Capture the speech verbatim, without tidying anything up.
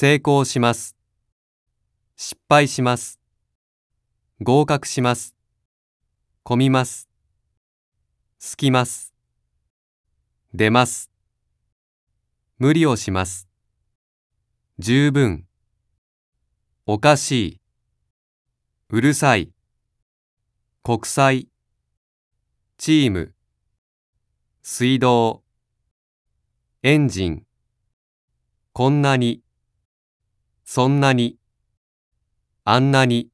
成功します。失敗します。合格します。混みます。すきます。出ます。無理をします。十分。おかしい。うるさい。国際。チーム。水道。エンジン。こんなに。そんなに。あんなに。